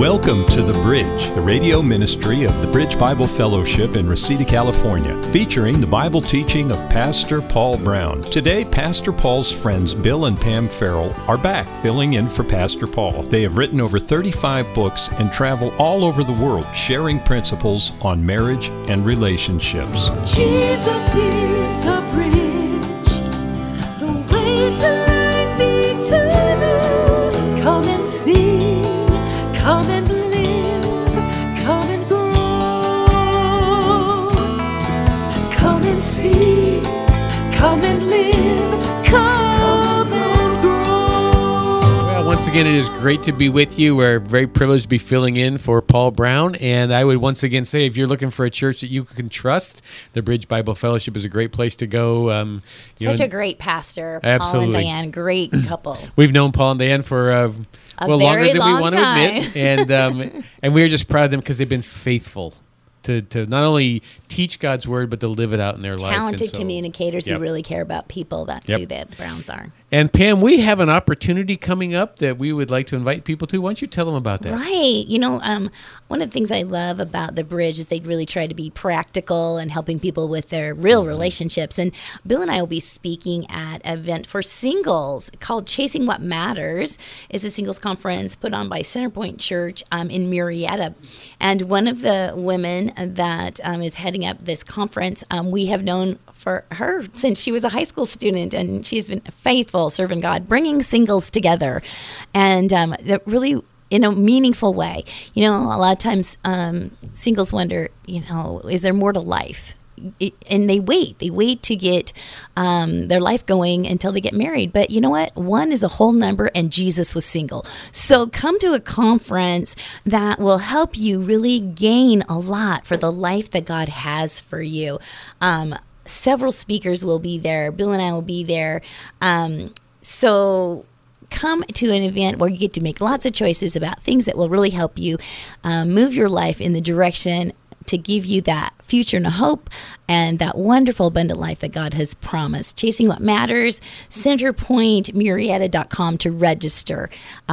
Welcome to The Bridge, the radio ministry of the Bridge Bible Fellowship in Reseda, California, featuring the Bible teaching of Pastor Paul Brown. Today, Pastor Paul's friends Bill and Pam Farrell are back, filling in for Pastor Paul. They have written over 35 books and travel all over the world, sharing principles on marriage and relationships. Jesus is the bridge, the way to life eternal. Come and see, come and live, come and grow. Come and see, come and live, come and grow. Well, once again, it is great to be with you. We're very privileged to be filling in for Paul Brown. And I would once again say, if you're looking for a church that you can trust, the Bridge Bible Fellowship is a great place to go. Such a great pastor, Absolutely. Paul and Diane, great couple. We've known Paul and Diane for longer very than we long want time. to admit, and we're just proud of them because they've been faithful to not only teach God's word but to live it out in their life. Talented And so- communicators Yep. who really care about people. That's Yep. who the Browns are. And Pam, we have an opportunity coming up that we would like to invite people to. Why don't you tell them about that? Right. One of the things I love about the Bridge is they really try to be practical and helping people with their real relationships. And Bill and I will be speaking at an event for singles called Chasing What Matters. It's a singles conference put on by Centerpoint Church in Murrieta. And one of the women that is heading up this conference, we have known for her since she was a high school student, and she's been faithful serving God, bringing singles together, and that really in a meaningful way. A lot of times singles wonder, is there more to life? And they wait to get their life going until they get married. But you know what? One is a whole number, and Jesus was single. So come to a conference that will help you really gain a lot for the life that God has for you. Several speakers will be there. Bill and I will be there. So come to an event where you get to make lots of choices about things that will really help you move your life in the direction to give you that future and a hope and that wonderful abundant life that God has promised. Chasing What Matters, centerpointmurrieta.com to register.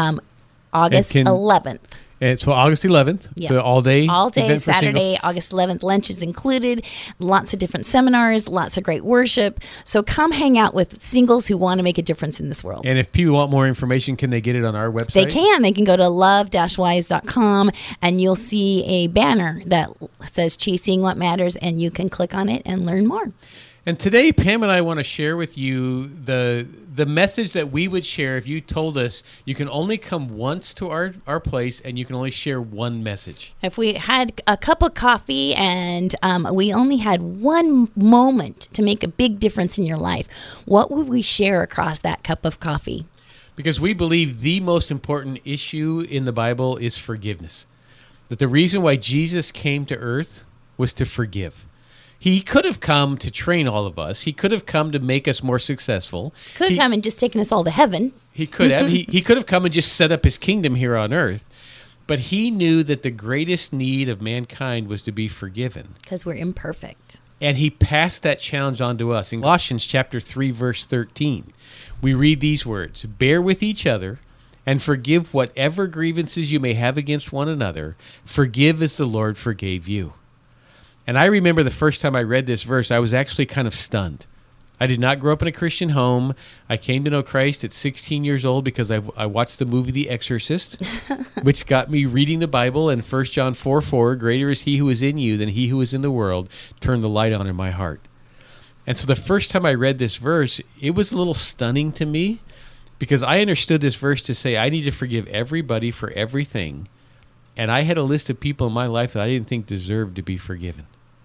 August 11th. So August 11th, Yeah. so all day All day, event for Saturday, singles. August 11th. Lunch is included. Lots of different seminars, lots of great worship. So come hang out with singles who want to make a difference in this world. And if people want more information, can they get it on our website? They can. They can go to love-wise.com and you'll see a banner that says Chasing What Matters, and you can click on it and learn more. And today, Pam and I want to share with you the message that we would share if you told us you can only come once to our place and you can only share one message. If we had a cup of coffee and we only had one moment to make a big difference in your life, what would we share across that cup of coffee? Because we believe the most important issue in the Bible is forgiveness. That the reason why Jesus came to earth was to forgive. He could have come to train all of us. He could have come to make us more successful. Could come and just taken us all to heaven. He could have. He could have come and just set up his kingdom here on earth. But he knew that the greatest need of mankind was to be forgiven. Because we're imperfect. And he passed that challenge on to us. In Colossians chapter 3, verse 13, we read these words, "Bear with each other and forgive whatever grievances you may have against one another. Forgive as the Lord forgave you." And I remember the first time I read this verse, I was actually kind of stunned. I did not grow up in a Christian home. I came to know Christ at 16 years old because I watched the movie The Exorcist, which got me reading the Bible. And 1 John 4:4, "Greater is he who is in you than he who is in the world," turned the light on in my heart. And so the first time I read this verse, it was a little stunning to me because I understood this verse to say I need to forgive everybody for everything. And I had a list of people in my life that I didn't think deserved to be forgiven.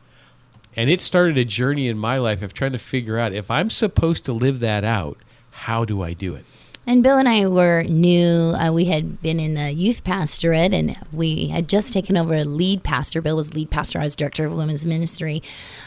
And it started a journey in my life of trying to figure out, if I'm supposed to live that out, how do I do it? And Bill and I were new. We had been in the youth pastorate, and we had just taken over a lead pastor. Bill was lead pastor. I was director of women's ministry.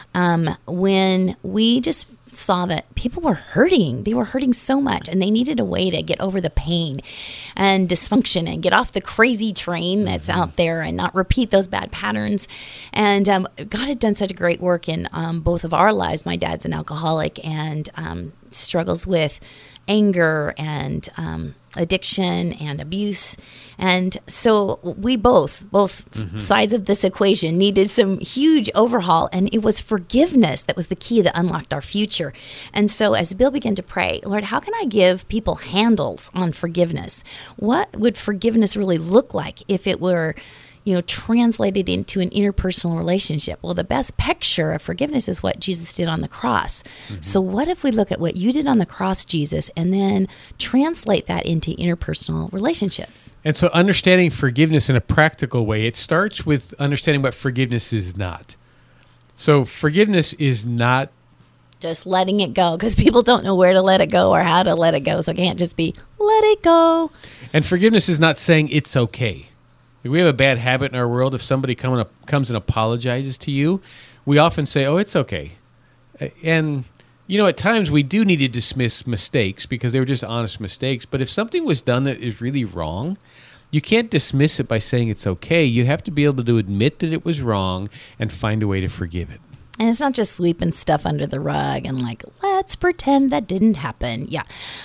When we just saw that people were hurting. They were hurting so much, and they needed a way to get over the pain and dysfunction and get off the crazy train that's out there and not repeat those bad patterns. And God had done such a great work in both of our lives. My dad's an alcoholic and struggles with anger and addiction and abuse. And so we both sides of this equation needed some huge overhaul. And it was forgiveness that was the key that unlocked our future. And so as Bill began to pray, Lord, how can I give people handles on forgiveness? What would forgiveness really look like if it were translated into an interpersonal relationship? Well, the best picture of forgiveness is what Jesus did on the cross. So what if we look at what you did on the cross, Jesus, and then translate that into interpersonal relationships? And so understanding forgiveness in a practical way, it starts with understanding what forgiveness is not. So forgiveness is not just letting it go, because people don't know where to let it go or how to let it go. So it can't just be, let it go. And forgiveness is not saying it's okay. We have a bad habit in our world. If somebody comes and apologizes to you, we often say, oh, it's okay. And, at times we do need to dismiss mistakes because they were just honest mistakes. But if something was done that is really wrong, you can't dismiss it by saying it's okay. You have to be able to admit that it was wrong and find a way to forgive it. And it's not just sweeping stuff under the rug and let's pretend that didn't happen. Yeah.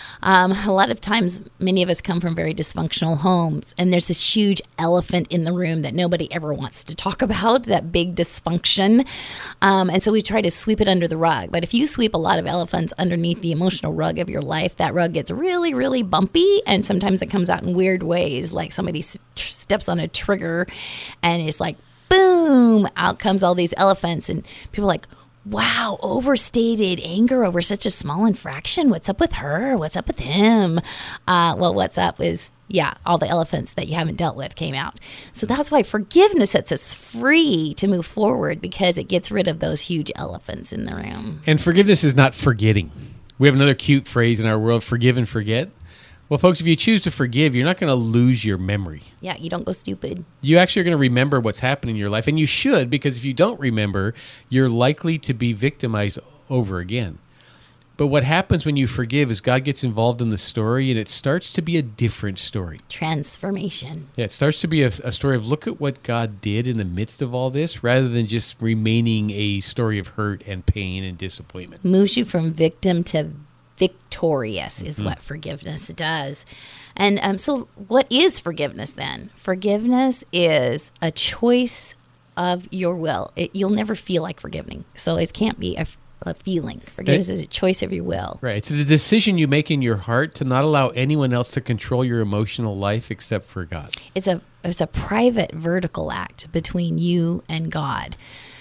A lot of times, many of us come from very dysfunctional homes, and there's this huge elephant in the room that nobody ever wants to talk about, that big dysfunction. And so we try to sweep it under the rug. But if you sweep a lot of elephants underneath the emotional rug of your life, that rug gets really, really bumpy, and sometimes it comes out in weird ways, like somebody steps on a trigger, and it's like, boom, out comes all these elephants, and people are like, wow, overstated anger over such a small infraction. What's up with her? What's up with him? Well, what's up is, all the elephants that you haven't dealt with came out. So that's why forgiveness sets us free to move forward, because it gets rid of those huge elephants in the room. And forgiveness is not forgetting. We have another cute phrase in our world, forgive and forget. Well, folks, if you choose to forgive, you're not going to lose your memory. Yeah, you don't go stupid. You actually are going to remember what's happened in your life, and you should, because if you don't remember, you're likely to be victimized over again. But what happens when you forgive is God gets involved in the story, and it starts to be a different story. Transformation. Yeah, it starts to be a story of look at what God did in the midst of all this, rather than just remaining a story of hurt and pain and disappointment. Moves you from victim to victorious is what forgiveness does. And so what is forgiveness then? Forgiveness is a choice of your will. You'll never feel like forgiving. So it can't be a feeling. Forgiveness is a choice of your will. Right. It's a decision you make in your heart to not allow anyone else to control your emotional life except for God. It's a private vertical act between you and God.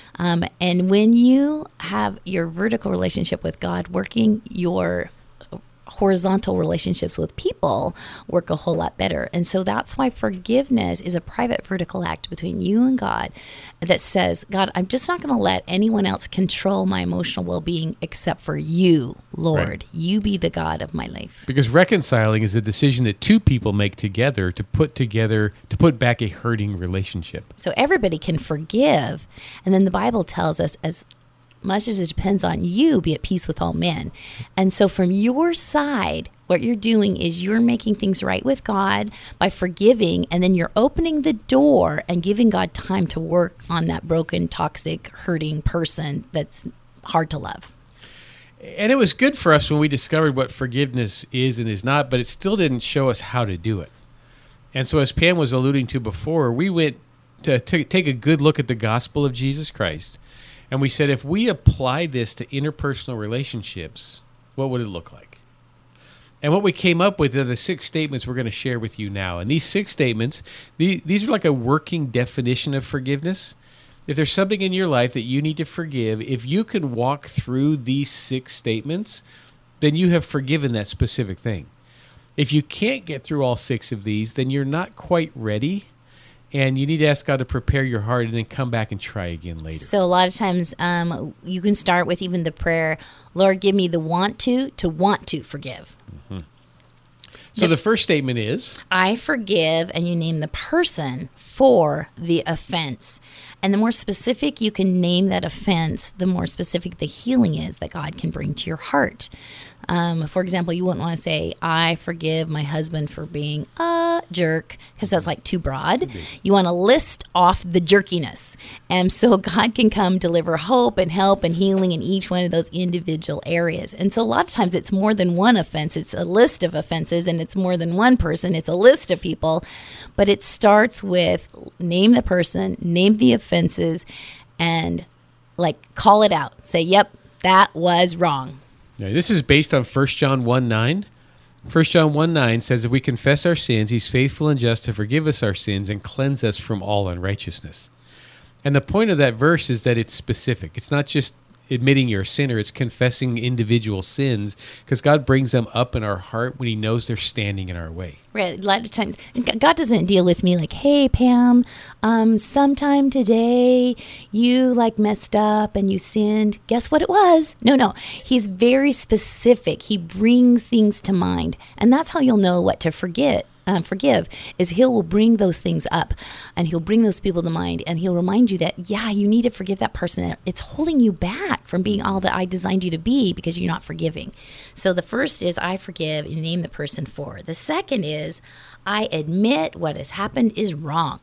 And when you have your vertical relationship with God working, your horizontal relationships with people work a whole lot better. And so that's why forgiveness is a private vertical act between you and God that says, God, I'm just not going to let anyone else control my emotional well-being except for you, Lord. Right. You be the God of my life. Because reconciling is a decision that two people make together to put back a hurting relationship. So everybody can forgive. And then the Bible tells us, as much as it depends on you, be at peace with all men. And so from your side, what you're doing is you're making things right with God by forgiving, and then you're opening the door and giving God time to work on that broken, toxic, hurting person that's hard to love. And it was good for us when we discovered what forgiveness is and is not, but it still didn't show us how to do it. And so as Pam was alluding to before, we went to take a good look at the gospel of Jesus Christ. And we said, if we apply this to interpersonal relationships, what would it look like? And what we came up with are the 6 statements we're going to share with you now. And these 6 statements, these are like a working definition of forgiveness. If there's something in your life that you need to forgive, if you can walk through these 6 statements, then you have forgiven that specific thing. If you can't get through all 6 of these, then you're not quite ready. And you need to ask God to prepare your heart and then come back and try again later. So a lot of times you can start with even the prayer, Lord, give me the want to forgive. Mm-hmm. So the first statement is, I forgive, and you name the person for the offense. And the more specific you can name that offense, the more specific the healing is that God can bring to your heart. For example, you wouldn't want to say, I forgive my husband for being a jerk, because that's like too broad. You want to list off the jerkiness. And so God can come deliver hope and help and healing in each one of those individual areas. And so a lot of times it's more than one offense. It's a list of offenses, and it's more than one person. It's a list of people. But it starts with name the person, name the offenses, and call it out. Say, yep, that was wrong. Now, this is based on 1 John 1:9. 1 John 1:9 says, if we confess our sins, he's faithful and just to forgive us our sins and cleanse us from all unrighteousness. And the point of that verse is that it's specific. It's not just admitting you're a sinner, it's confessing individual sins, because God brings them up in our heart when he knows they're standing in our way. Right. A lot of times, God doesn't deal with me like, hey, Pam, sometime today you messed up and you sinned. Guess what it was? No. He's very specific. He brings things to mind. And that's how you'll know what to forgive is he will bring those things up, and he'll bring those people to mind, and he'll remind you that, yeah, you need to forgive that person. It's holding you back from being all that I designed you to be because you're not forgiving. So the first is I forgive, and name the person for. The second is I admit what has happened is wrong.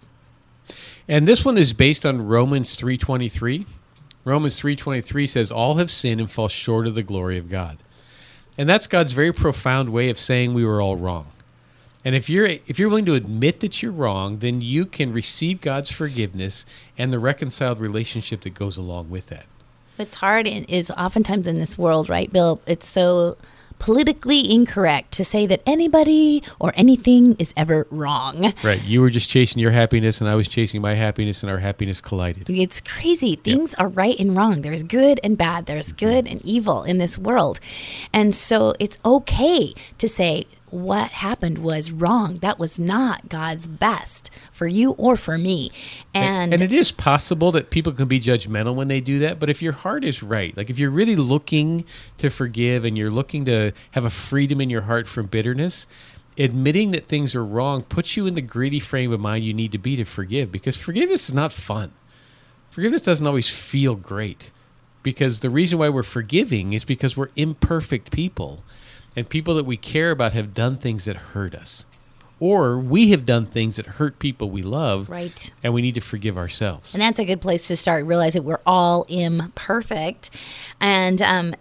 And this one is based on Romans 3:23. Romans 3:23 says, all have sinned and fall short of the glory of God. And that's God's very profound way of saying we were all wrong. And if you're willing to admit that you're wrong, then you can receive God's forgiveness and the reconciled relationship that goes along with that. What's hard is oftentimes in this world, right, Bill? It's so politically incorrect to say that anybody or anything is ever wrong. Right. You were just chasing your happiness, and I was chasing my happiness, and our happiness collided. It's crazy. Things are right and wrong. There's good and bad. There's good and evil in this world. And so it's okay to say, what happened was wrong. That was not God's best for you or for me. And it is possible that people can be judgmental when they do that, but if your heart is right, if you're really looking to forgive and you're looking to have a freedom in your heart from bitterness, admitting that things are wrong puts you in the gritty frame of mind you need to be to forgive, because forgiveness is not fun. Forgiveness doesn't always feel great, because the reason why we're forgiving is because we're imperfect people. And people that we care about have done things that hurt us. Or we have done things that hurt people we love. Right. And we need to forgive ourselves. And that's a good place to start, realizing we're all imperfect, and,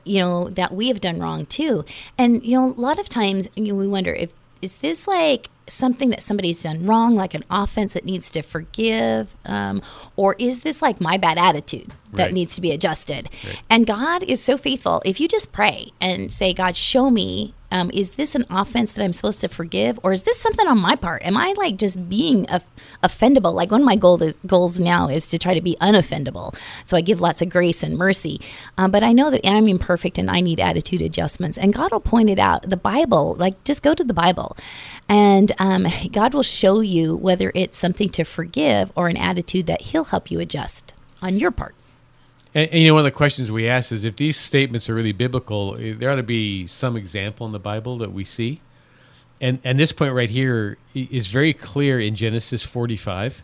that we have done wrong too. And, a lot of times we wonder, is this something that somebody's done wrong, like an offense that needs to forgive, or is this my bad attitude that needs to be adjusted? Right. And God is so faithful. If you just pray and say, God, show me, is this an offense that I'm supposed to forgive, or is this something on my part? Am I just being offendable? One of my goals now is to try to be unoffendable. So I give lots of grace and mercy. But I know that I'm imperfect and I need attitude adjustments. And God will point it out. The Bible, just go to the Bible. And God will show you whether it's something to forgive or an attitude that he'll help you adjust on your part. And one of the questions we ask is, if these statements are really biblical, there ought to be some example in the Bible that we see. And this point right here is very clear in Genesis 45.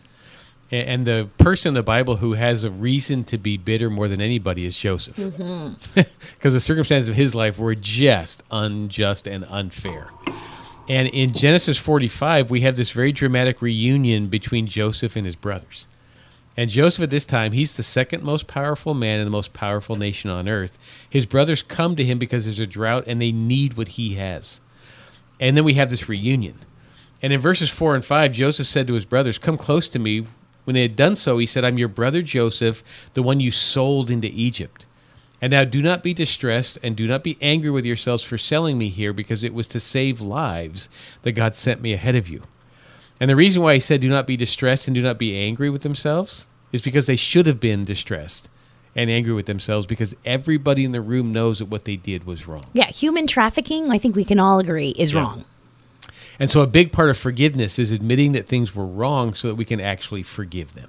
And the person in the Bible who has a reason to be bitter more than anybody is Joseph. Because the circumstances of his life were just unjust and unfair. And in Genesis 45, we have this very dramatic reunion between Joseph and his brothers. And Joseph at this time, he's the second most powerful man in the most powerful nation on earth. His brothers come to him because there's a drought and they need what he has. And then we have this reunion. And in verses 4 and 5, Joseph said to his brothers, come close to me. When they had done so, he said, I'm your brother Joseph, the one you sold into Egypt. And now do not be distressed and do not be angry with yourselves for selling me here, because it was to save lives that God sent me ahead of you. And the reason why he said do not be distressed and do not be angry with themselves is because they should have been distressed and angry with themselves, because everybody in the room knows that what they did was wrong. Yeah, human trafficking, I think we can all agree, is wrong. And so a big part of forgiveness is admitting that things were wrong so that we can actually forgive them.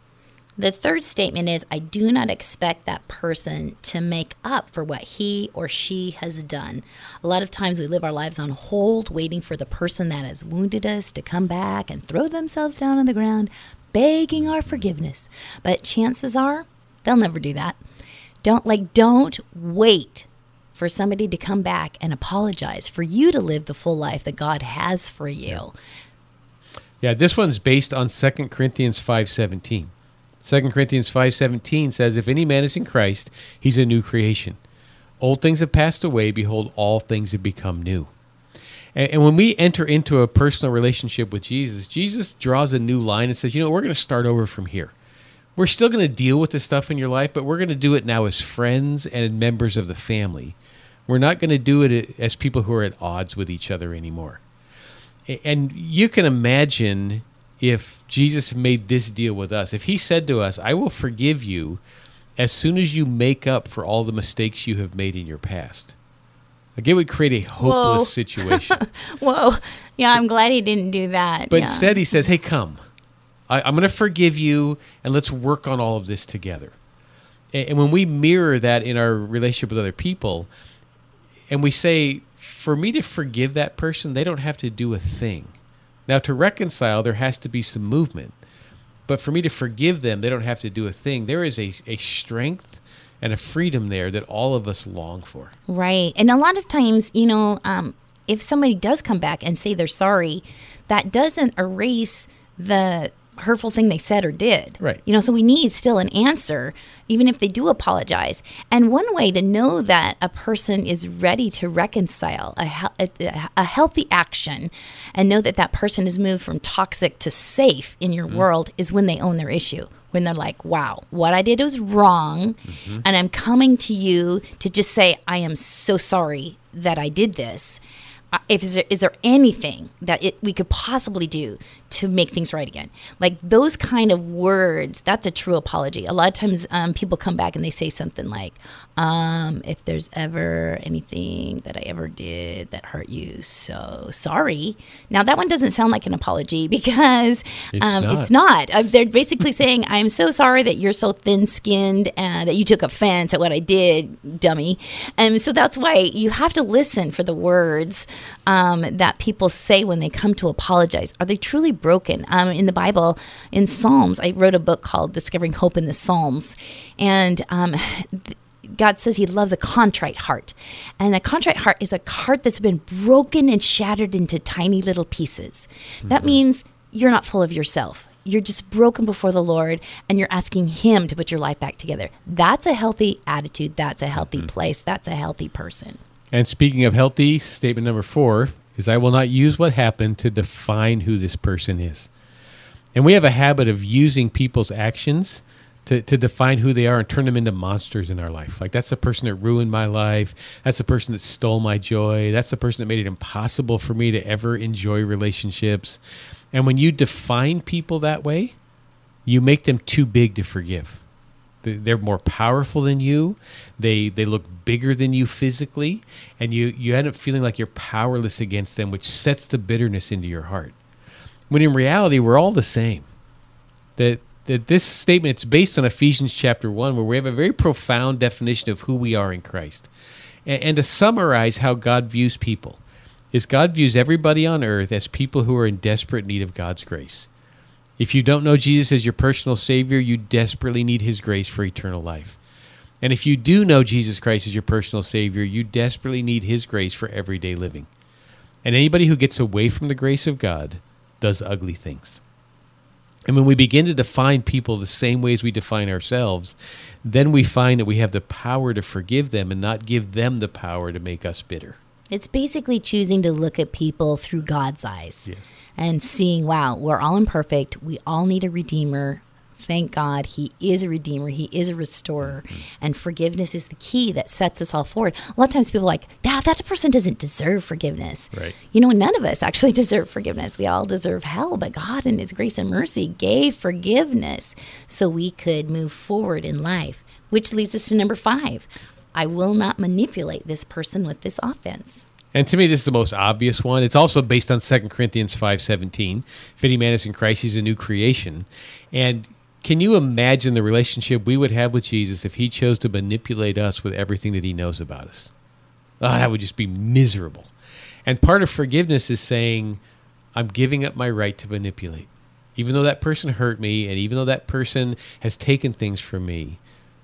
The third statement is, I do not expect that person to make up for what he or she has done. A lot of times we live our lives on hold, waiting for the person that has wounded us to come back and throw themselves down on the ground, begging our forgiveness. But chances are, they'll never do that. Don't wait for somebody to come back and apologize for you to live the full life that God has for you. Yeah, this one's based on 2 Corinthians 5:17. 2 Corinthians 5:17 says, if any man is in Christ, he's a new creation. Old things have passed away. Behold, all things have become new. And when we enter into a personal relationship with Jesus, Jesus draws a new line and says, we're going to start over from here. We're still going to deal with this stuff in your life, but we're going to do it now as friends and members of the family. We're not going to do it as people who are at odds with each other anymore. And you can imagine if Jesus made this deal with us, if he said to us, I will forgive you as soon as you make up for all the mistakes you have made in your past. Like, it would create a hopeless situation. Whoa. Yeah, I'm glad he didn't do that. But instead he says, hey, come. I'm going to forgive you, and let's work on all of this together. And when we mirror that in our relationship with other people, and we say, for me to forgive that person, they don't have to do a thing. Now, to reconcile, there has to be some movement. But for me to forgive them, they don't have to do a thing. There is a strength and a freedom there that all of us long for. Right. And a lot of times, if somebody does come back and say they're sorry, that doesn't erase the hurtful thing they said or did. Right. So we need still an answer, even if they do apologize. And one way to know that a person is ready to reconcile, a healthy action, and know that that person has moved from toxic to safe in your world is when they own their issue. When they're like, wow, what I did was wrong, and I'm coming to you to just say, I am so sorry that I did this. Is there anything that we could possibly do to make things right again? Like those kind of words, that's a true apology. A lot of times people come back and they say something like, if there's ever anything that I ever did that hurt you, so sorry. Now that one doesn't sound like an apology because it's not. They're basically saying, I'm so sorry that you're so thin-skinned and that you took offense at what I did, dummy. And so that's why you have to listen for the words that people say when they come to apologize. Are they truly broken? In the Bible, in Psalms, I wrote a book called Discovering Hope in the Psalms. And God says he loves a contrite heart. And a contrite heart is a heart that's been broken and shattered into tiny little pieces. That means you're not full of yourself. You're just broken before the Lord, and you're asking him to put your life back together. That's a healthy attitude. That's a healthy place. That's a healthy person. And speaking of healthy, statement number 4 is, I will not use what happened to define who this person is. And we have a habit of using people's actions to define who they are and turn them into monsters in our life. Like, that's the person that ruined my life. That's the person that stole my joy. That's the person that made it impossible for me to ever enjoy relationships. And when you define people that way, you make them too big to forgive. They're more powerful than you. They look bigger than you physically. And you end up feeling like you're powerless against them, which sets the bitterness into your heart. When in reality, we're all the same. That this statement, it's based on Ephesians chapter 1, where we have a very profound definition of who we are in Christ. And to summarize how God views people, is God views everybody on earth as people who are in desperate need of God's grace. If you don't know Jesus as your personal Savior, you desperately need his grace for eternal life. And if you do know Jesus Christ as your personal Savior, you desperately need his grace for everyday living. And anybody who gets away from the grace of God does ugly things. And when we begin to define people the same way as we define ourselves, then we find that we have the power to forgive them and not give them the power to make us bitter. It's basically choosing to look at people through God's eyes. Yes. And seeing, wow, we're all imperfect. We all need a redeemer. Thank God he is a redeemer. He is a restorer. And forgiveness is the key that sets us all forward. A lot of times people are like, that person doesn't deserve forgiveness. Right. None of us actually deserve forgiveness. We all deserve hell, but God in his grace and mercy gave forgiveness so we could move forward in life, which leads us to number 5. I will not manipulate this person with this offense. And to me, this is the most obvious one. It's also based on 2 Corinthians 5:17. If any man is in Christ, he's a new creation. And can you imagine the relationship we would have with Jesus if he chose to manipulate us with everything that he knows about us? That would just be miserable. And part of forgiveness is saying, I'm giving up my right to manipulate. Even though that person hurt me, and even though that person has taken things from me,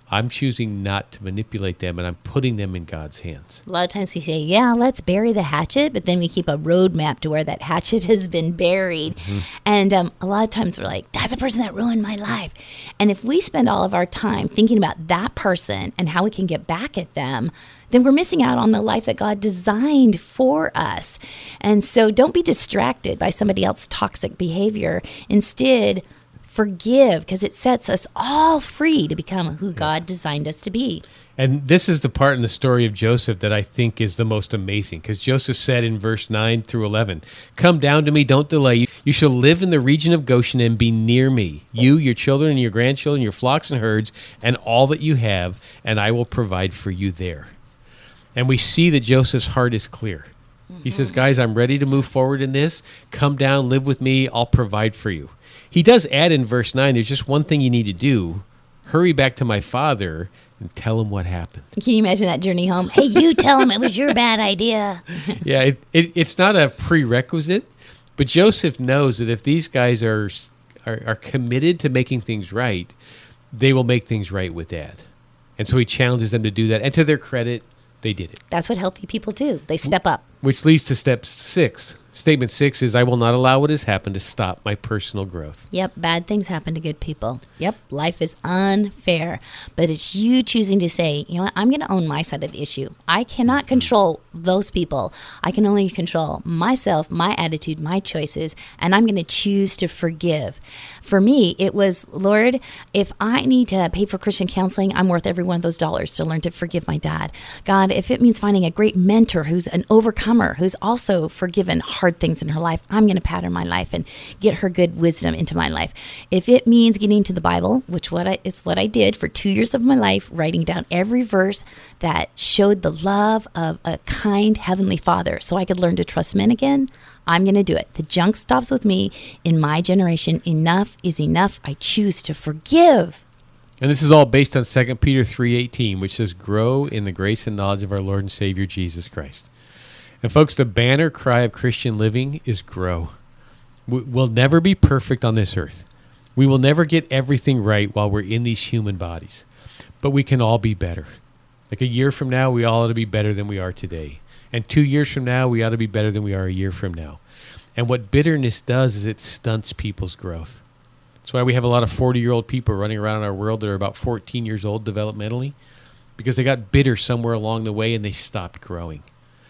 I'm choosing not to manipulate them, and I'm putting them in God's hands. A lot of times we say, yeah, let's bury the hatchet, but then we keep a roadmap to where that hatchet has been buried. And a lot of times we're like, that's a person that ruined my life. And if we spend all of our time thinking about that person and how we can get back at them, then we're missing out on the life that God designed for us. And so don't be distracted by somebody else's toxic behavior. Instead, forgive, because it sets us all free to become who God designed us to be. And this is the part in the story of Joseph that I think is the most amazing, because Joseph said in verse 9 through 11, "Come down to me, don't delay. You shall live in the region of Goshen and be near me, you, your children, and your grandchildren, your flocks and herds, and all that you have, and I will provide for you there." And we see that Joseph's heart is clear. He says, guys, I'm ready to move forward in this. Come down, live with me. I'll provide for you. He does add in verse 9, there's just one thing you need to do. Hurry back to my father and tell him what happened. Can you imagine that journey home? Hey, you tell him it was your bad idea. Yeah, it's not a prerequisite, but Joseph knows that if these guys are committed to making things right, they will make things right with Dad. And so he challenges them to do that. And to their credit, they did it. That's what healthy people do. They step up. Which leads to step 6. Statement 6 is, I will not allow what has happened to stop my personal growth. Yep, bad things happen to good people. Yep, life is unfair. But it's you choosing to say, you know what, I'm going to own my side of the issue. I cannot control those people. I can only control myself, my attitude, my choices, and I'm going to choose to forgive. For me, it was, Lord, if I need to pay for Christian counseling, I'm worth every one of those dollars to learn to forgive my dad. God, if it means finding a great mentor who's an overcomer, who's also forgiven hard things in her life, I'm going to pattern my life and get her good wisdom into my life. If it means getting to the Bible, which is what I did for 2 years of my life, writing down every verse that showed the love of a kind Heavenly Father so I could learn to trust men again, I'm going to do it. The junk stops with me in my generation. Enough is enough. I choose to forgive. And this is all based on 2 Peter 3:18, which says, grow in the grace and knowledge of our Lord and Savior, Jesus Christ. And folks, the banner cry of Christian living is grow. We'll never be perfect on this earth. We will never get everything right while we're in these human bodies. But we can all be better. Like a year from now, we all ought to be better than we are today. And 2 years from now, we ought to be better than we are a year from now. And what bitterness does is it stunts people's growth. That's why we have a lot of 40-year-old people running around in our world that are about 14 years old developmentally, because they got bitter somewhere along the way and they stopped growing.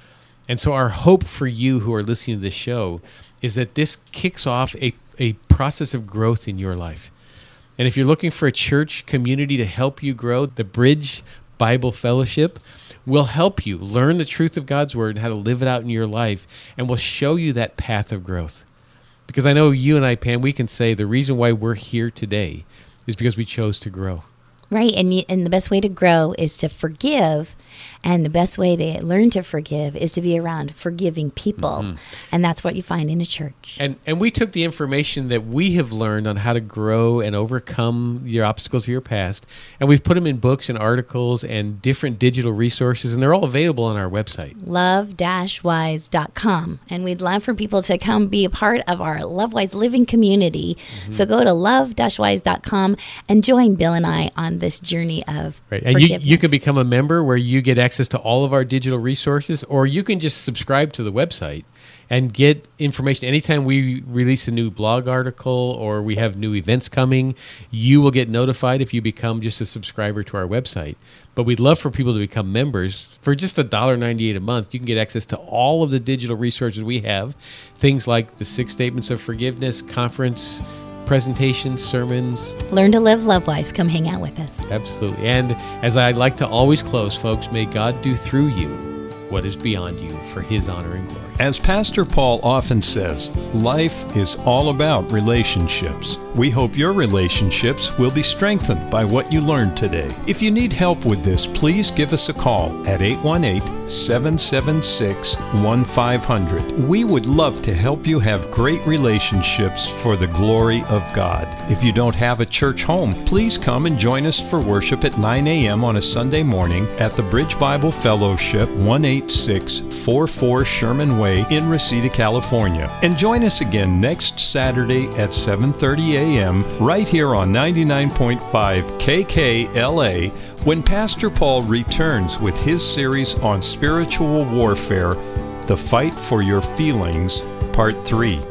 And so our hope for you who are listening to this show is that this kicks off a process of growth in your life. And if you're looking for a church community to help you grow, the Bridge Bible Fellowship will help you learn the truth of God's Word and how to live it out in your life, and will show you that path of growth. Because I know you and I, Pam, we can say the reason why we're here today is because we chose to grow. Right, and the best way to grow is to forgive, and the best way to learn to forgive is to be around forgiving people, and that's what you find in a church. And we took the information that we have learned on how to grow and overcome your obstacles of your past, and we've put them in books and articles and different digital resources, and they're all available on our website. love-wise.com, and we'd love for people to come be a part of our LoveWise living community. So go to love-wise.com and join Bill and I on this journey of forgiveness. And you can become a member where you get access to all of our digital resources, or you can just subscribe to the website and get information. Anytime we release a new blog article or we have new events coming, you will get notified if you become just a subscriber to our website. But we'd love for people to become members. For just $1.98 a month, you can get access to all of the digital resources we have, things like the 6 Statements of Forgiveness, conference presentations, sermons. Learn to live love-wise. Come hang out with us. Absolutely. And as I like to always close, folks, may God do through you what is beyond you for His honor and glory. As Pastor Paul often says, life is all about relationships. We hope your relationships will be strengthened by what you learned today. If you need help with this, please give us a call at 818-776-1500. We would love to help you have great relationships for the glory of God. If you don't have a church home, please come and join us for worship at 9 a.m. on a Sunday morning at the Bridge Bible Fellowship, 18644 Sherman Way in Reseda, California. And join us again next Saturday at 7:30 a.m. a.m. right here on 99.5 KKLA when Pastor Paul returns with his series on spiritual warfare, The Fight for Your Feelings, Part 3.